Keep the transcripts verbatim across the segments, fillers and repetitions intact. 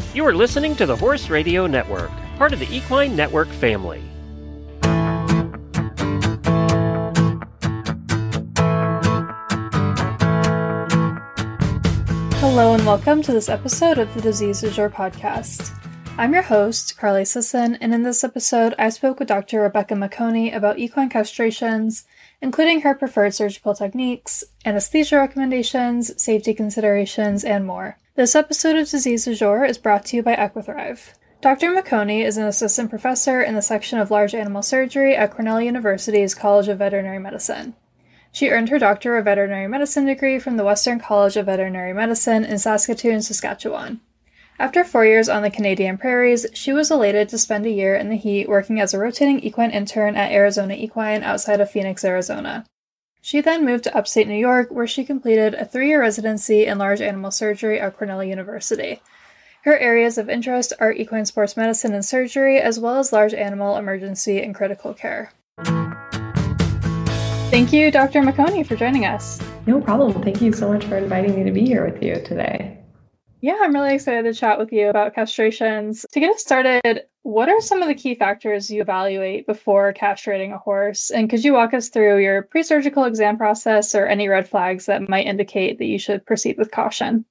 You are listening to the Horse Radio Network, part of the Equine Network family. Hello and welcome to this episode of the Disease Du Jour podcast. I'm your host, Carly Sisson, and in this episode I spoke with Doctor Rebecca McConey about equine castrations, including her preferred surgical techniques, anesthesia recommendations, safety considerations, and more. This episode of Disease Du Jour is brought to you by Equithrive. Doctor McConey is an assistant professor in the section of large animal surgery at Cornell University's College of Veterinary Medicine. She earned her Doctor of Veterinary Medicine degree from the Western College of Veterinary Medicine in Saskatoon, Saskatchewan. After four years on the Canadian prairies, she was elated to spend a year in the heat working as a rotating equine intern at Arizona Equine outside of Phoenix, Arizona. She then moved to upstate New York, where she completed a three-year residency in large animal surgery at Cornell University. Her areas of interest are equine sports medicine and surgery, as well as large animal emergency and critical care. Thank you, Doctor McConey, for joining us. No problem. Thank you so much for inviting me to be here with you today. Yeah, I'm really excited to chat with you about castrations. To get us started, what are some of the key factors you evaluate before castrating a horse? And could you walk us through your pre-surgical exam process or any red flags that might indicate that you should proceed with caution?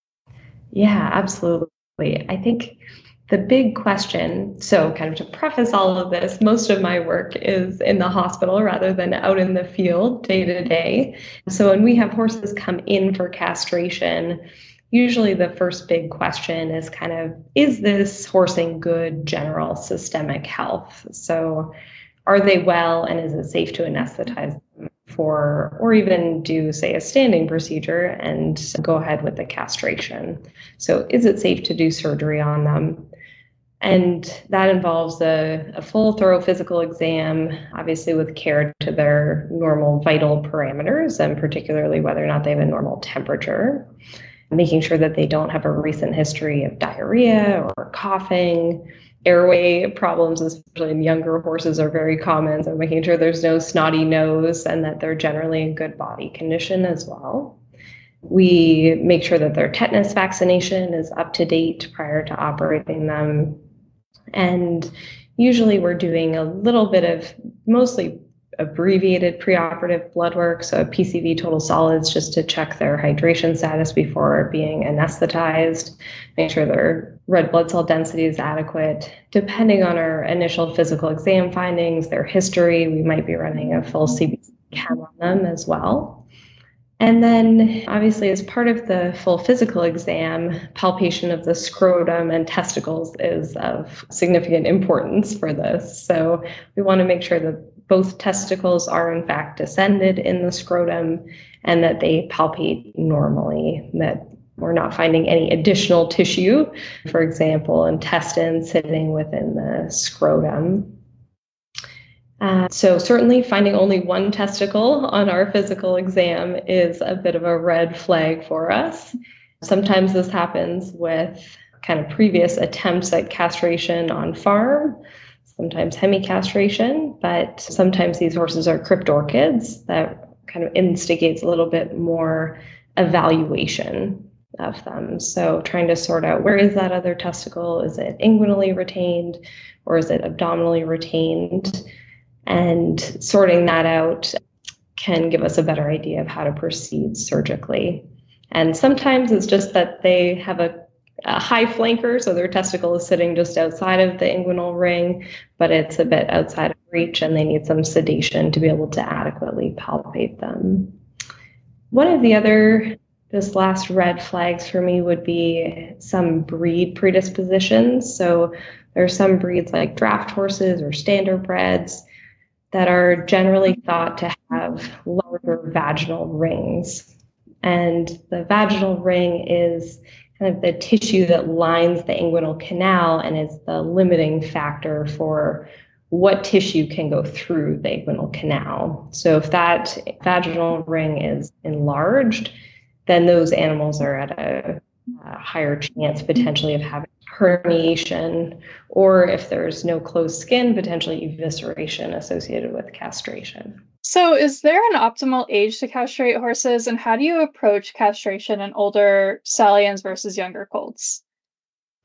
Yeah, absolutely. I think the big question, so kind of to preface all of this, most of my work is in the hospital rather than out in the field day to day. So when we have horses come in for castration, usually the first big question is kind of, is this horse in good general systemic health? So are they well, and is it safe to anesthetize them for, or even do, say, a standing procedure and go ahead with the castration? So is it safe to do surgery on them? And that involves a, a full, thorough physical exam, obviously with care to their normal vital parameters, and particularly whether or not they have a normal temperature. Making sure that they don't have a recent history of diarrhea or coughing. Airway problems, especially in younger horses, are very common. So making sure there's no snotty nose and that they're generally in good body condition as well. We make sure that their tetanus vaccination is up to date prior to operating them. And usually we're doing a little bit of mostly abbreviated preoperative blood work, so P C V total solids, just to check their hydration status before being anesthetized, make sure their red blood cell density is adequate. Depending on our initial physical exam findings, their history, we might be running a full C B C chem on them as well. And then obviously as part of the full physical exam, palpation of the scrotum and testicles is of significant importance for this. So we want to make sure that both testicles are in fact descended in the scrotum and that they palpate normally, that we're not finding any additional tissue, for example, intestines sitting within the scrotum. Uh, so certainly finding only one testicle on our physical exam is a bit of a red flag for us. Sometimes this happens with kind of previous attempts at castration on farm, sometimes hemicastration, but sometimes these horses are cryptorchids that kind of instigates a little bit more evaluation of them. So trying to sort out, where is that other testicle? Is it inguinally retained or is it abdominally retained? And sorting that out can give us a better idea of how to proceed surgically. And sometimes it's just that they have a, a high flanker, so their testicle is sitting just outside of the inguinal ring, but it's a bit outside of reach and they need some sedation to be able to adequately palpate them. One of the other, this last red flags for me would be some breed predispositions. So there are some breeds like draft horses or standardbreds that are generally thought to have larger vaginal rings. And the vaginal ring is kind of the tissue that lines the inguinal canal and is the limiting factor for what tissue can go through the inguinal canal. So if that vaginal ring is enlarged, then those animals are at a, a higher chance potentially of having herniation, or if there's no closed skin, potentially evisceration associated with castration. So is there an optimal age to castrate horses, and how do you approach castration in older stallions versus younger colts?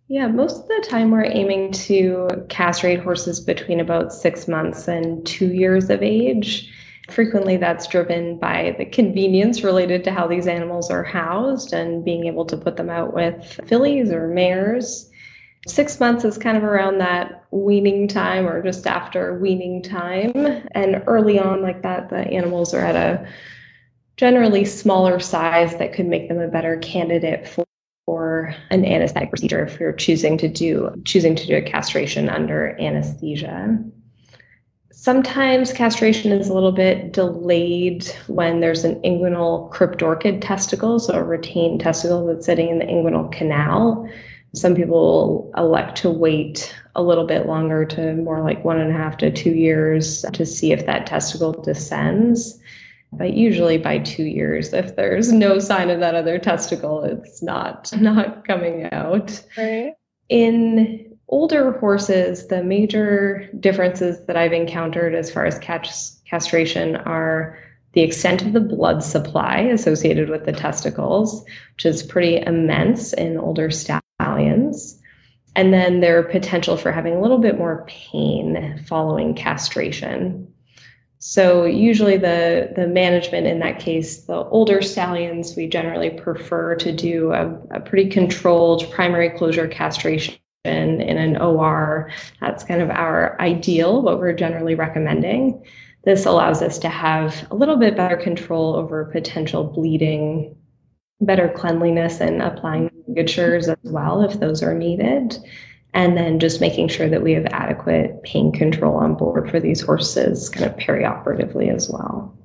Yeah, most of the time we're aiming to castrate horses between about six months and two years of age. Frequently, that's driven by the convenience related to how these animals are housed and being able to put them out with fillies or mares. Six months is kind of around that weaning time or just after weaning time. And early on, like that, the animals are at a generally smaller size that could make them a better candidate for for an anesthetic procedure if you're choosing to do choosing to do a castration under anesthesia. Sometimes castration is a little bit delayed when there's an inguinal cryptorchid testicle, so a retained testicle that's sitting in the inguinal canal. Some people elect to wait a little bit longer, to more like one and a half to two years to see if that testicle descends. But usually by two years, if there's no sign of that other testicle, it's not not coming out. Right. In older horses, the major differences that I've encountered as far as castration are the extent of the blood supply associated with the testicles, which is pretty immense in older stallions, and then their potential for having a little bit more pain following castration. So usually the, the management in that case, the older stallions, we generally prefer to do a, a pretty controlled primary closure castration in an O R. That's kind of our ideal, what we're generally recommending. This allows us to have a little bit better control over potential bleeding, better cleanliness, and applying ligatures as well if those are needed. And then just making sure that we have adequate pain control on board for these horses kind of perioperatively as well.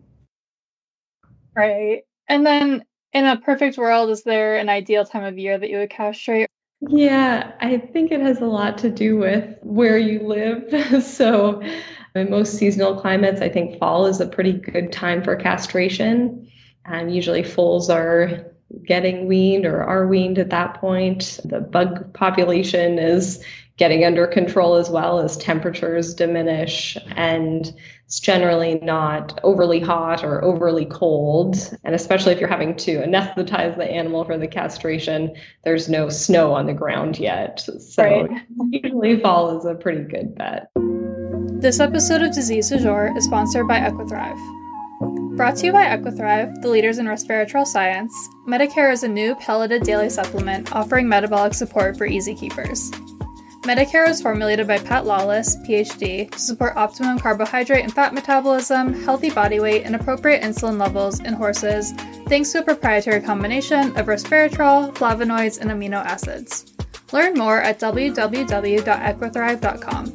Right. And then in a perfect world, is there an ideal time of year that you would castrate? Yeah, I think it has a lot to do with where you live. So in most seasonal climates, I think fall is a pretty good time for castration. And usually foals are getting weaned or are weaned at that point. The bug population is getting under control as well as temperatures diminish, and it's generally not overly hot or overly cold. And especially if you're having to anesthetize the animal for the castration, there's no snow on the ground yet. So right. Usually fall is a pretty good bet. This episode of Disease Du Jour is sponsored by Equithrive. Brought to you by Equithrive, the leaders in resveratrol science, Medicare is a new pelleted daily supplement offering metabolic support for easy keepers. Medicare was formulated by Pat Lawless, P H D, to support optimum carbohydrate and fat metabolism, healthy body weight, and appropriate insulin levels in horses, thanks to a proprietary combination of resveratrol, flavonoids, and amino acids. Learn more at w w w dot equithrive dot com.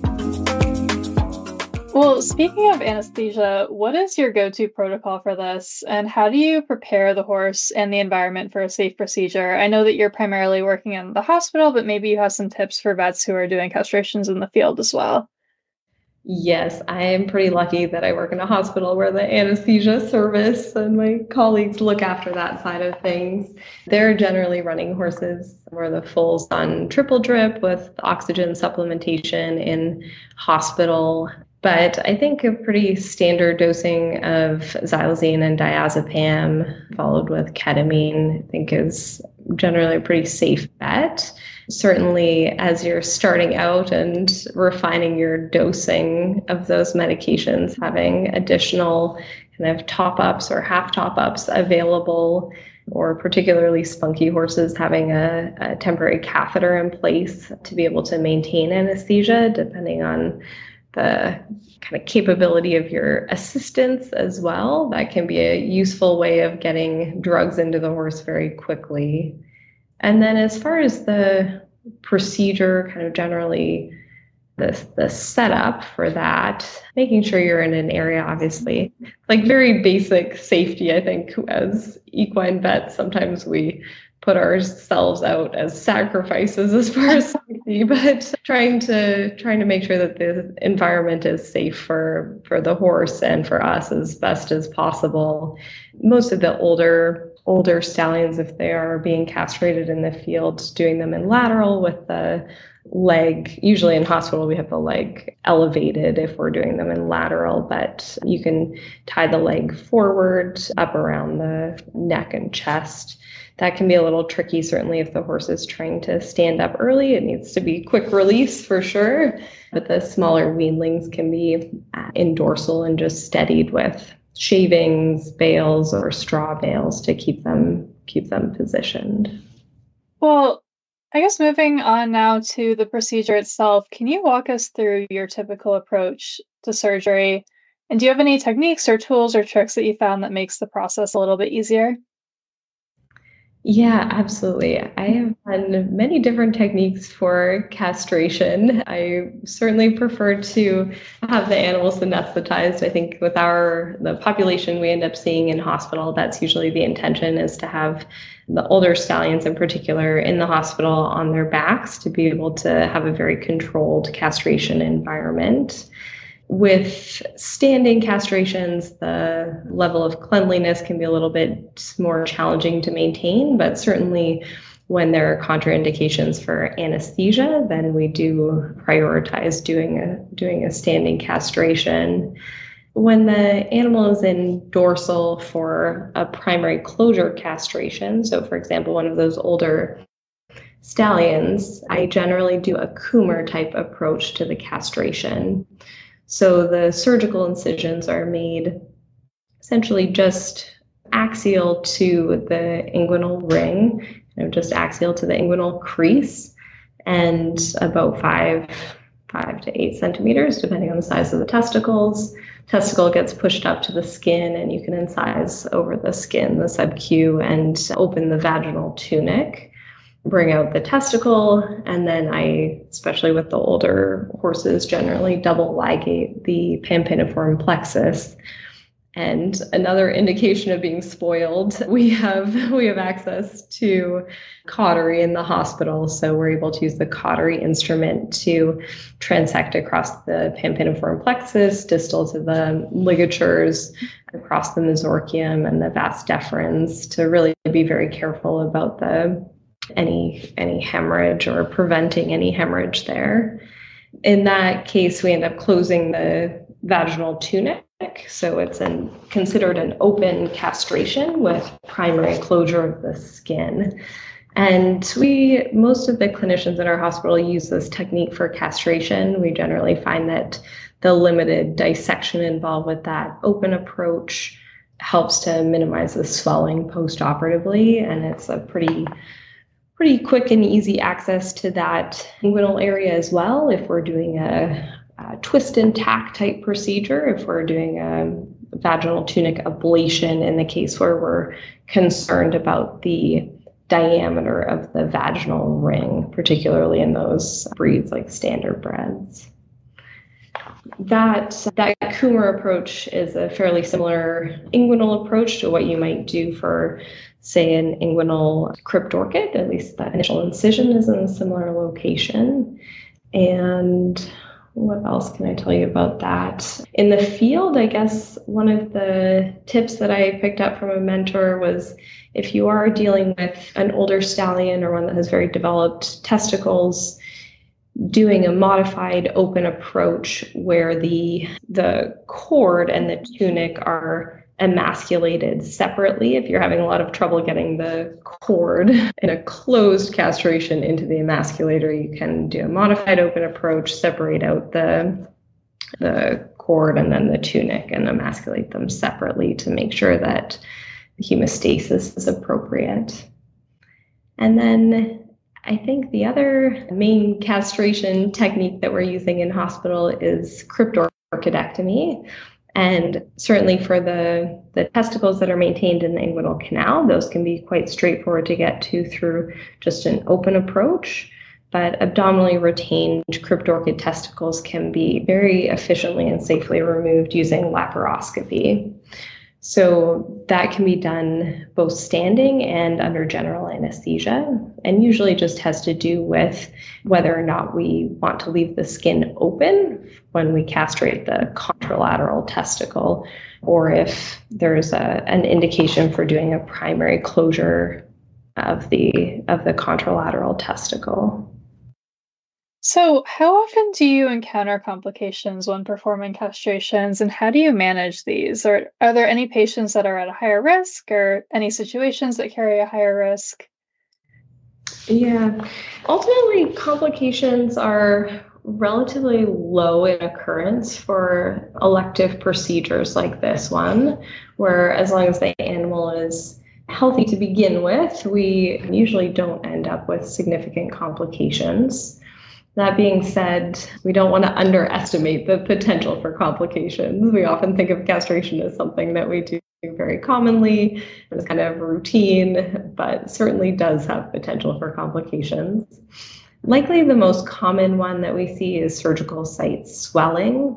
Well, speaking of anesthesia, what is your go-to protocol for this, and how do you prepare the horse and the environment for a safe procedure? I know that you're primarily working in the hospital, but maybe you have some tips for vets who are doing castrations in the field as well. Yes, I am pretty lucky that I work in a hospital where the anesthesia service and my colleagues look after that side of things. They're generally running horses where the foal's on triple drip with oxygen supplementation in hospital. But I think a pretty standard dosing of xylazine and diazepam followed with ketamine, I think is generally a pretty safe bet. Certainly as you're starting out and refining your dosing of those medications, having additional kind of top-ups or half top-ups available, or particularly spunky horses having a, a temporary catheter in place to be able to maintain anesthesia, depending on the kind of capability of your assistants as well. That can be a useful way of getting drugs into the horse very quickly. And then as far as the procedure, kind of generally the, the setup for that, making sure you're in an area, obviously, like very basic safety, I think, as equine vets, sometimes we put ourselves out as sacrifices as far as safety, but trying to trying to make sure that the environment is safe for, for the horse and for us as best as possible. most of the older older stallions, if they are being castrated in the field, doing them in lateral with the leg. Usually in hospital, we have the leg elevated if we're doing them in lateral, but you can tie the leg forward up around the neck and chest. That can be a little tricky, certainly if the horse is trying to stand up early. It needs to be quick release for sure, but the smaller weanlings can be in dorsal and just steadied with shavings, bales, or straw bales to keep them keep them positioned. Well, I guess moving on now to the procedure itself, can you walk us through your typical approach to surgery? And do you have any techniques or tools or tricks that you found that makes the process a little bit easier? Yeah, absolutely. I have done many different techniques for castration. I certainly prefer to have the animals anesthetized. I think with our the population we end up seeing in hospital, that's usually the intention, is to have the older stallions in particular in the hospital on their backs to be able to have a very controlled castration environment. With standing castrations, the level of cleanliness can be a little bit more challenging to maintain, but certainly when there are contraindications for anesthesia, then we do prioritize doing a, doing a standing castration. When the animal is in dorsal for a primary closure castration, so for example, one of those older stallions, I generally do a Coomer type approach to the castration. So the surgical incisions are made essentially just axial to the inguinal ring, you know, just axial to the inguinal crease, and about five, five to eight centimeters, depending on the size of the testicles. Testicle gets pushed up to the skin, and you can incise over the skin, the sub-Q, and open the vaginal tunic. Bring out the testicle, and then I, especially with the older horses, generally double ligate the pampiniform plexus. And another indication of being spoiled, we have we have access to cautery in the hospital, so we're able to use the cautery instrument to transect across the pampiniform plexus, distal to the ligatures, across the mesorchium and the vas deferens, to really be very careful about the any any hemorrhage or preventing any hemorrhage there. In that case, we end up closing the vaginal tunic. So it's an, considered an open castration with primary closure of the skin. And we, most of the clinicians in our hospital use this technique for castration. We generally find that the limited dissection involved with that open approach helps to minimize the swelling post-operatively, and it's a pretty pretty quick and easy access to that inguinal area as well. If we're doing a, a twist and tack type procedure, if we're doing a vaginal tunic ablation in the case where we're concerned about the diameter of the vaginal ring, particularly in those breeds like standardbreds. That, that Coomer approach is a fairly similar inguinal approach to what you might do for, say, an inguinal cryptorchid. At least that initial incision is in a similar location. And what else can I tell you about that? In the field, I guess one of the tips that I picked up from a mentor was, if you are dealing with an older stallion or one that has very developed testicles, doing a modified open approach where the the cord and the tunic are emasculated separately. If you're having a lot of trouble getting the cord in a closed castration into the emasculator, you can do a modified open approach, separate out the the cord and then the tunic and emasculate them separately to make sure that the hemostasis is appropriate. And then I think the other main castration technique that we're using in hospital is cryptorchidectomy. And certainly for the, the testicles that are maintained in the inguinal canal, those can be quite straightforward to get to through just an open approach. But abdominally retained cryptorchid testicles can be very efficiently and safely removed using laparoscopy. So that can be done both standing and under general anesthesia, and usually just has to do with whether or not we want to leave the skin open when we castrate the contralateral testicle, or if there's a, an indication for doing a primary closure of the of the contralateral testicle. So, how often do you encounter complications when performing castrations, and how do you manage these? Or are there any patients that are at a higher risk, or any situations that carry a higher risk? Yeah, ultimately, complications are relatively low in occurrence for elective procedures like this one, where as long as the animal is healthy to begin with, we usually don't end up with significant complications. That being said, we don't want to underestimate the potential for complications. We often think of castration as something that we do very commonly, it's kind of routine, but certainly does have potential for complications. Likely the most common one that we see is surgical site swelling.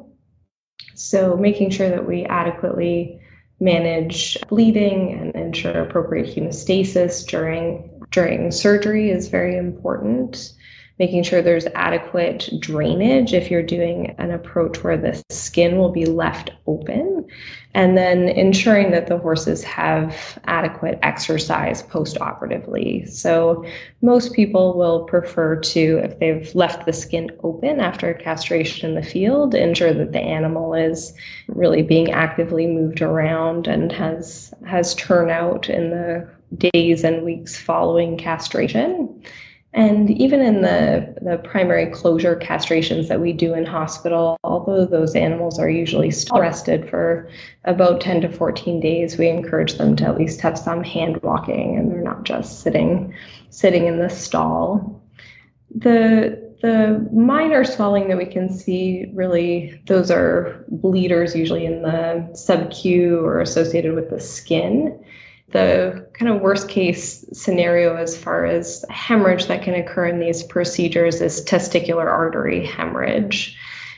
So making sure that we adequately manage bleeding and ensure appropriate hemostasis during, during surgery is very important. Making sure there's adequate drainage if you're doing an approach where the skin will be left open, and then ensuring that the horses have adequate exercise post-operatively. So most people will prefer to, if they've left the skin open after castration in the field, ensure that the animal is really being actively moved around and has, has turnout in the days and weeks following castration. And even in the, the primary closure castrations that we do in hospital, although those animals are usually still rested for about ten to fourteen days, we encourage them to at least have some hand walking and they're not just sitting, sitting in the stall. The The minor swelling that we can see, really, those are bleeders usually in the sub-Q or associated with the skin. The kind of worst case scenario as far as hemorrhage that can occur in these procedures is testicular artery hemorrhage.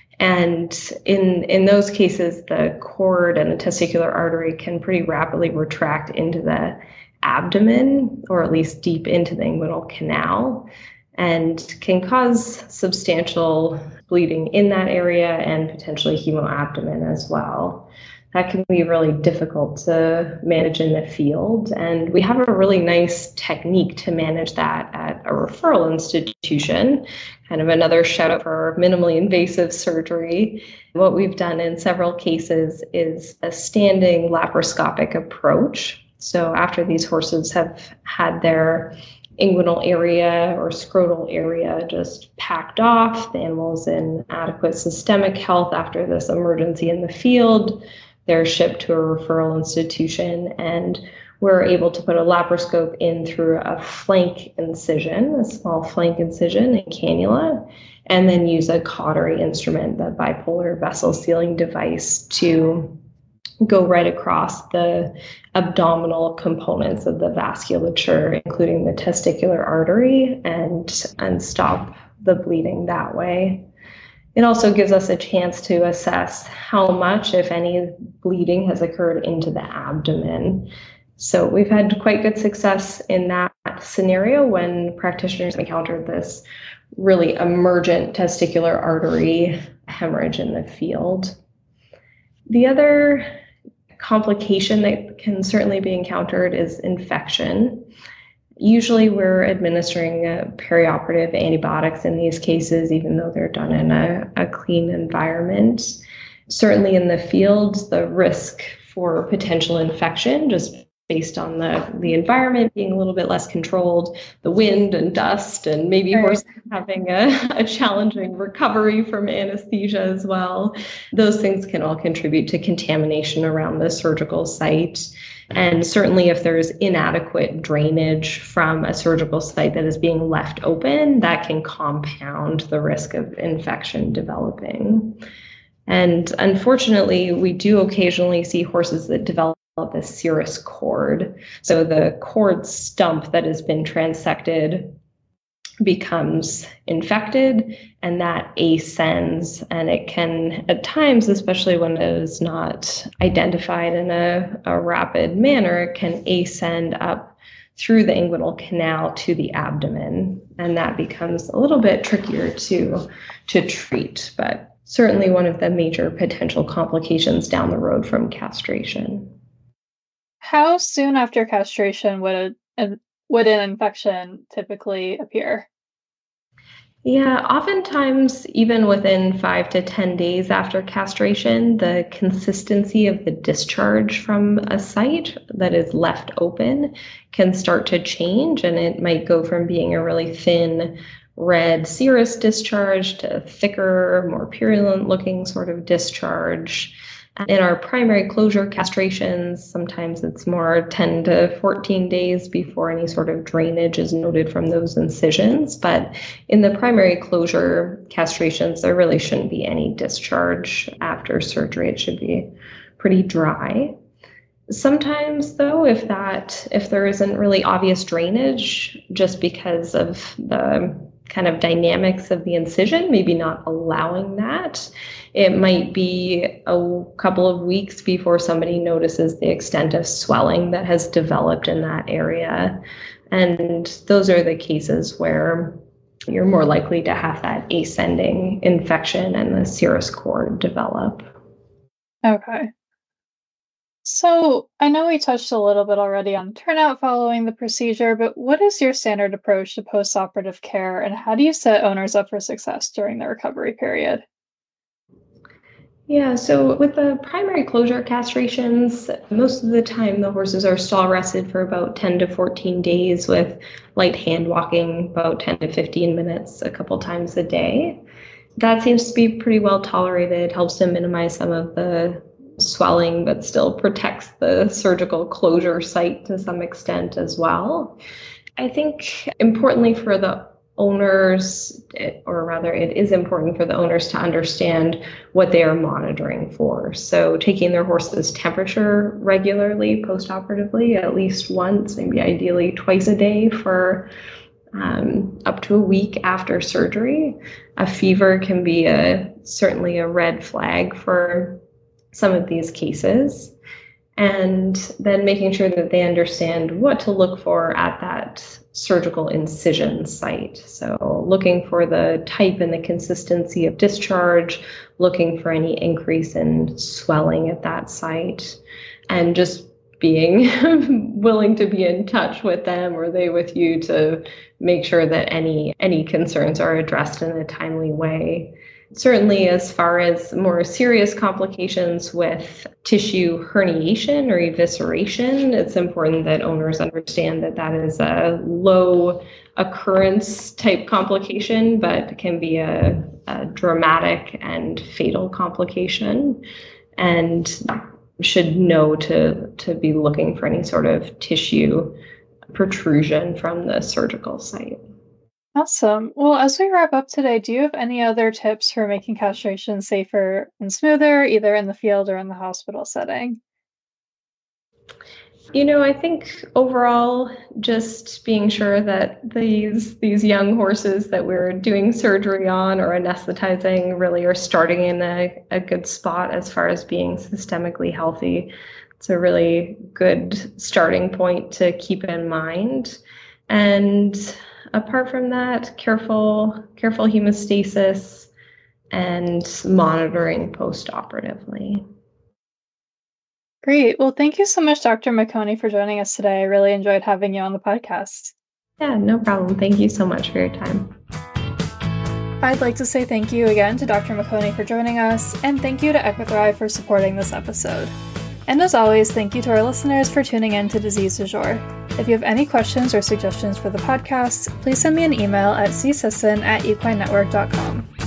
And in, in those cases, the cord and the testicular artery can pretty rapidly retract into the abdomen, or at least deep into the inguinal canal, and can cause substantial bleeding in that area and potentially hemoabdomen as well. That can be really difficult to manage in the field. And we have a really nice technique to manage that at a referral institution, kind of another shout out for minimally invasive surgery. What we've done in several cases is a standing laparoscopic approach. So after these horses have had their inguinal area or scrotal area just packed off, the animal's in adequate systemic health after this emergency in the field, they're shipped to a referral institution, and we're able to put a laparoscope in through a flank incision, a small flank incision and cannula, and then use a cautery instrument, the bipolar vessel sealing device, to go right across the abdominal components of the vasculature, including the testicular artery, and, and stop the bleeding that way. It also gives us a chance to assess how much, if any, bleeding has occurred into the abdomen. So we've had quite good success in that scenario when practitioners encountered this really emergent testicular artery hemorrhage in the field. The other complication that can certainly be encountered is infection. Usually we're administering uh, perioperative antibiotics in these cases, even though they're done in a, a clean environment. Certainly in the field, the risk for potential infection, just based on the, the environment being a little bit less controlled, the wind and dust, and maybe Right. horses having a, a challenging recovery from anesthesia as well. Those things can all contribute to contamination around the surgical site. And certainly if there's inadequate drainage from a surgical site that is being left open, that can compound the risk of infection developing. And unfortunately, we do occasionally see horses that develop a serous cord. So the cord stump that has been transected becomes infected, and that ascends, and it can at times, especially when it is not identified in a, a rapid manner, it can ascend up through the inguinal canal to the abdomen, and that becomes a little bit trickier to to treat, but certainly one of the major potential complications down the road from castration. How soon after castration would a, would an infection typically appear? Yeah, oftentimes, even within five to ten days after castration, the consistency of the discharge from a site that is left open can start to change, and it might go from being a really thin, red serous discharge to thicker, more purulent looking sort of discharge. In our primary closure castrations, sometimes it's more ten to fourteen days before any sort of drainage is noted from those incisions. But in the primary closure castrations, there really shouldn't be any discharge after surgery. It should be pretty dry. Sometimes, though, if that if there isn't really obvious drainage, just because of the kind of dynamics of the incision, maybe not allowing that, it might be a couple of weeks before somebody notices the extent of swelling that has developed in that area. And those are the cases where you're more likely to have that ascending infection and the serous cord develop. Okay. So I know we touched a little bit already on turnout following the procedure, but what is your standard approach to post-operative care, and how do you set owners up for success during the recovery period? Yeah, so with the primary closure castrations, most of the time the horses are stall rested for about ten to fourteen days with light hand walking about ten to fifteen minutes a couple times a day. That seems to be pretty well tolerated, helps to minimize some of the swelling, but still protects the surgical closure site to some extent as well. I think importantly for the owners, or rather it is important for the owners to understand what they are monitoring for. So taking their horse's temperature regularly post-operatively, at least once, maybe ideally twice a day for um, up to a week after surgery. A fever can be a certainly a red flag for some of these cases, and then making sure that they understand what to look for at that surgical incision site. So looking for the type and the consistency of discharge, looking for any increase in swelling at that site, and just being willing to be in touch with them or they with you to make sure that any any concerns are addressed in a timely way. Certainly, as far as more serious complications with tissue herniation or evisceration, it's important that owners understand that that is a low occurrence type complication, but can be a, a dramatic and fatal complication, and should know to, to be looking for any sort of tissue protrusion from the surgical site. Awesome. Well, as we wrap up today, do you have any other tips for making castration safer and smoother, either in the field or in the hospital setting? You know, I think overall, just being sure that these these young horses that we're doing surgery on or anesthetizing really are starting in a, a good spot as far as being systemically healthy. It's a really good starting point to keep in mind. And apart from that, careful, careful hemostasis and monitoring post-operatively. Great. Well, thank you so much, Doctor McConey, for joining us today. I really enjoyed having you on the podcast. Yeah, no problem. Thank you so much for your time. I'd like to say thank you again to Doctor McConey for joining us, and thank you to Equithrive for supporting this episode. And as always, thank you to our listeners for tuning in to Disease du Jour. If you have any questions or suggestions for the podcast, please send me an email at c sisson at equine network dot com.